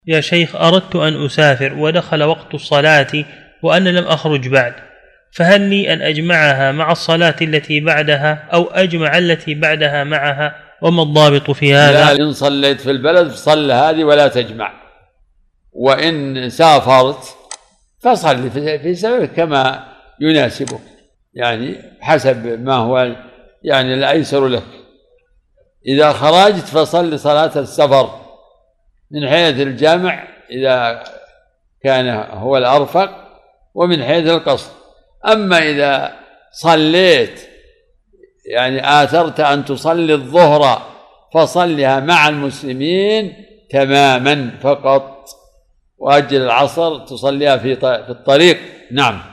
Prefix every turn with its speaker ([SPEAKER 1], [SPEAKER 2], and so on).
[SPEAKER 1] يا شيخ، أردت أن أسافر ودخل وقت الصلاة وأنا لم أخرج بعد، فهل لي أن أجمعها مع الصلاة التي بعدها أو أجمع التي بعدها معها؟ وما الضابط في هذا؟
[SPEAKER 2] لا، إن صليت في البلد فصل هذه ولا تجمع، وإن سافرت فصل في سبيلك كما يناسبك، يعني حسب ما هو يعني الأيسر لك. إذا خرجت فصل صلاة السفر من حيث الجامع إذا كان هو الأرفق، ومن حيث القصر. أما إذا صليت يعني آثرت أن تصلي الظهر فصلها مع المسلمين تماما فقط، وأجل العصر تصليها في الطريق. نعم.